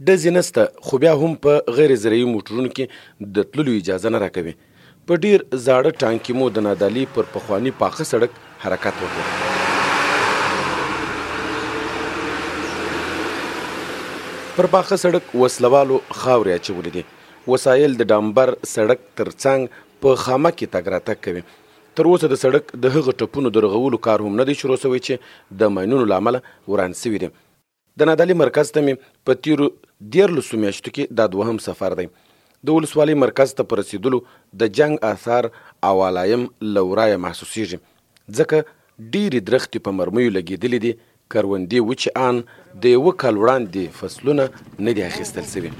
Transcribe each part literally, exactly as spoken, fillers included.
ډزې نسته، خو بیا هم په غیر زرعي موټرونو کې د تللو اجازه نه راکوي. په ډیر زاړه ټانک کې مو د نادعلي پر پخواني پاخه سړک حرکت وکړ. پر پاخه سړک وسلوالو خاورې اچولې دي. وسایل د ډامبر سړک ترڅنګ په خامه کې تګ راتګ کوي. تر اوسه د سړک د هغه ټپونو د رغولو کار هم نه دی شروع شوی چې د ماینونو له امله وران سوي دي. د نادعلي مرکز ته مې په تیرو دیارلسو میاشتو کې دا دوهم سفر دی. د ولسوالۍ مرکز ته په رسېدلو د جنګ آثار او علایم له ورایه محسوسیږي، ځکه ډېرې درختې په مرمیو لګېدلې دي. کروندې وچې ان د یوه کال وړاندې فصلونه نه دي اخیستل سوي.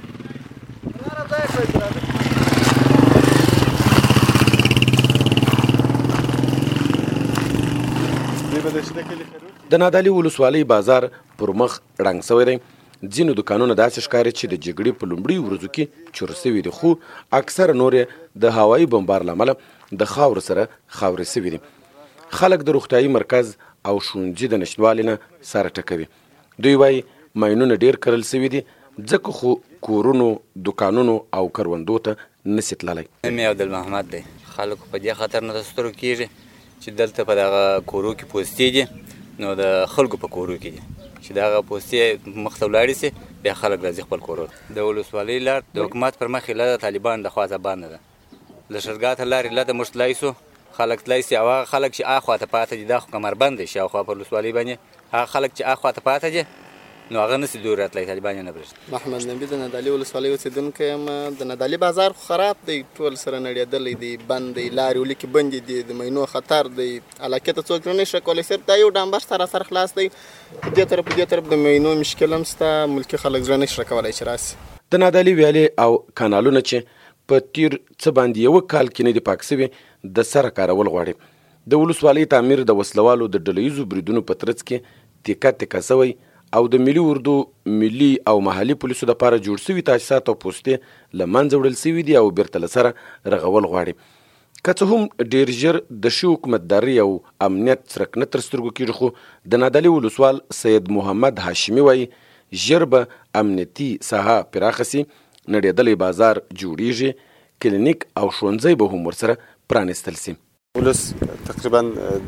د نادعلي ولسوالۍ بازار پر مخ ړنګ سوی دی. ځینو دوکانونه داسې ښکاري چې د جګړې په لومړیو ورځو کې چور سوي دي، خو اکثره نور یې د هوایي بمبار له امله د خاورو سره خاورې سوي دي. خلک د روغتیایي مرکز او ښوونځي د نشتوالي نه سره ټکوي. دوی وایي ماینونه ډېر کرل سوي دي، ځکه خو کورونو، دوکانونو او کروندو ته نسي تللی. مې عبدالمحمد دی. خلکو په دې خطر نه د سترګو کېږي چې دلته په دغه کورو کې پوستې دي، نو د خلکو په کورو کې دي چې دغه پوستې مخ ته ولاړې سي، بیا خلک راځي خپل کورو ته. د ولسوالۍ لار د حکومت پر مخ ایله د طالبانو لخوا زبانه ده. له شرګاه ته لارې ایله د موږ تللی سو، خلک تللی سي، او هغه خلک چې اخوا ته پاته دي دا خو کمربند دی شاوخوا په ولسوالۍ باندې، هغه خلک چې اخوا ته پاته دي نو هغه نسي دور راتلی، طالبان یې نه پرېږدي. محمد نبي د نادعلي ولسوالۍ اوسېدونکی یم. د نادعلي بازار خو خراب دی، ټول سره نړېدلی دی، بند دی، لارې ولیکې بندې دي، د مینو خطر دی، علاقې ته څوک نه شي کولی. صرف دا یو ډامبر سراسر خلاص دی، په دې طرف په دې طرف د مینو مشکل هم شته، ملکي خلک زړه نه شي کولی چې راسي. د نادعلي ویالې او کانالونه چې په تیر څه باندې یوه کال کې نه دي پاک سوي، د سره کارول غواړي. د ولسوالۍ تعمیر د وسلوالو د ډلهییزو بریدونو په ترڅ کې تیکه تیکه سوی، او د ملي اردو، ملي او محلي پولیسو دپاره جوړ سوي تاسیسات او پوستې له منځه وړل سوي دي او بیرته له سره رغول غواړي. که څه هم ډېر ژر د ښې حکومتدارۍ او امنیت څرک نه تر سترګو کېږي، خو د نادعلي ولسوال سید محمد هاشمي وایي ژر به امنیتي ساحه پراخه سي، نړېدلی بازار جوړیږي، کلینیک او ښوونځی به هم ورسره پرانیستل سي. ولس تقریبا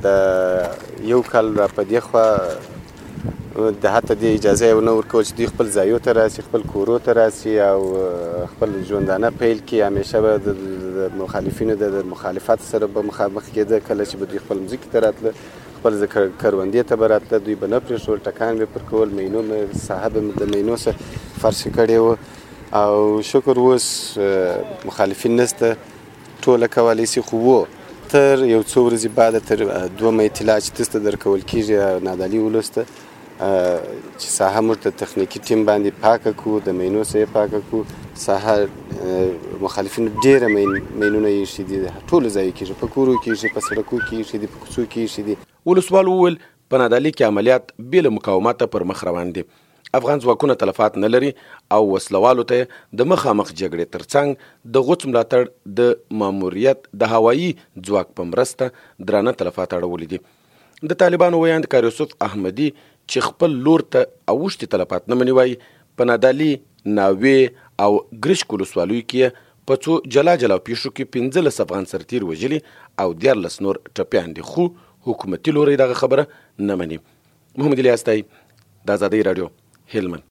د یو کال را په دې خوا د حتی دې اجازه یې ونه ورکول چې دوی خپل ځایو ته راسي، خپل کورو ته راسي او خپل ژوندانه پیل کړي. همیشه به د مخالفینو د مخالفت سره به مخامخ کېده. کله چې به دوی خپل مځکې ته راتله، خپل کروندې ته به راتله، دوی به نه پرېښول، ټکان به پر کول، مینو ساحه به د مینو څخه فرش کړې وه. او شکر اوس مخالفین نسته، ټوله کولی سي. خو و تر یو څو ورځې بعد تر دومه اطلاع چې تاسو ته درکول کېږي نادعلي ولس ته چې ساحه موږ ته تخنیکي ټیم باندې پاکه کړو، د مینو څخه پاکه کړو. ساحه مخالفینو ډېره مینونه یې ایښي دي، ټولو ځایو کې په کورو کې ایښي، په سړکو کې ایښي دي، په کوڅو کې ایښي دي. ولسوال وویل په نادعلي کې عملیات بې له مقاومته پر مخ روان دي. افغان ځواکونه تلفات نه لري او وسلوالو ته د مخامخ جګړې ترڅنګ د غوڅ ملاتړ د ماموریت د هوایي ځواک په مرسته درانه تلفات اړولي دي. د طالبانو ویاند کار یوسف احمدي چې خپل لور ته اوښتي تلفات نه مني، وایي په نادعلي، ناوې او ګرشک ولسوالیو کې په څو جلا جلا پیښو کې پنځلس افغان سرتیر وژلي او دیارلس نور ټپیان دي، خو حکومتي لوری دغه خبره نه مني. محمد الیاس دی، د ازادۍ راډیو، هلمند.